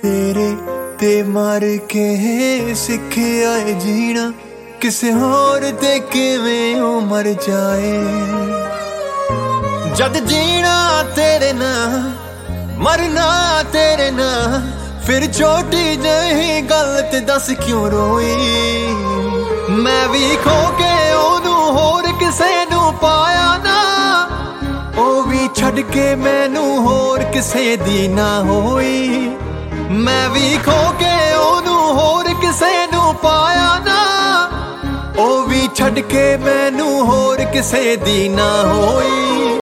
तेरे ते मर के सिखिया ए जीना, किसे होर ते किवें ओ मर जाए। जद जीना तेरे नाल मरना तेरे नाल, फिर छोटी जही गल ते दस क्यों रोई। मैं भी खो के ओनू होर किसे नू पाया ना, ओ भी छड़ के मैनू होर किसे दी ना होई। मैं भी खो के ओनू होर किसे नू पाया ना, ओ भी छड़ के मैनू होर किसे दी ना होई।